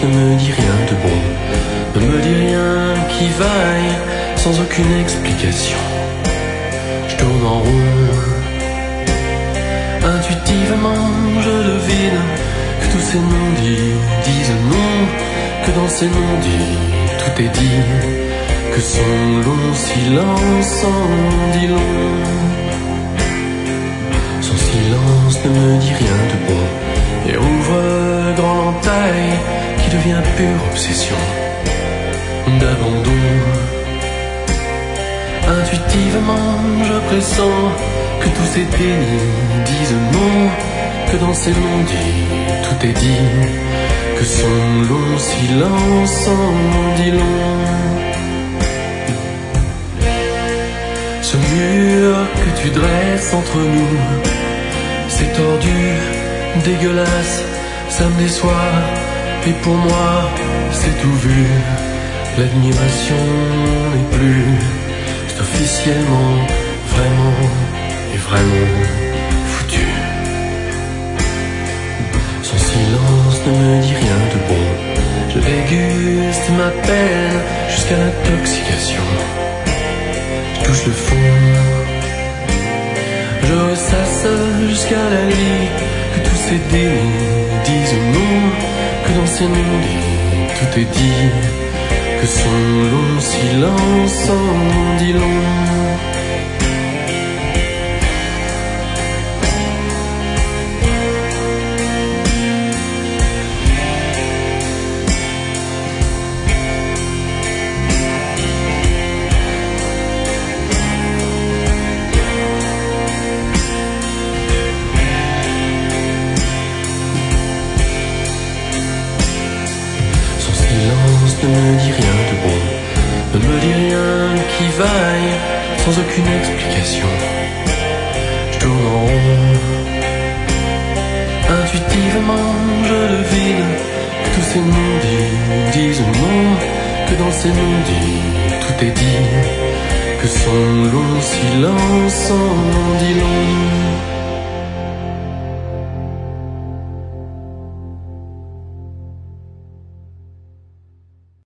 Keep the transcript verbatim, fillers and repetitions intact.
ne me dit rien de bon, ne me dit rien qui vaille, sans aucune explication. Je tourne en rond. Intuitivement je devine que tous ces non-dits disent non, que dans ces non-dits tout est dit, que son long silence en dit long. Son silence ne me dit rien de bon et ouvre grand l'entaille qui devient pure obsession d'abandon. Intuitivement je pressens que tous ces dénis disent non, que dans ces non-dits tout est dit, que son long silence en dit long. Ce mur que tu dresses entre nous, c'est tordu, dégueulasse, ça me déçoit, et pour moi c'est tout vu. L'admiration n'est plus, c'est officiellement, vraiment, et vraiment foutu. Son silence ne me dit rien de bon, je déguste ma peine jusqu'à l'intoxication. Je touche le fond, je ressasse jusqu'à la lie, que tous ces dénis disent non, que dans ces non-dits tout est dit, que son long silence en dit long. Ne me dit rien de bon, ne me dit rien qui vaille, sans aucune explication. Je tourne en rond. Intuitivement je devine que tous ces non-dits disent non, que dans ces non-dits tout est dit, que son long silence en dit long.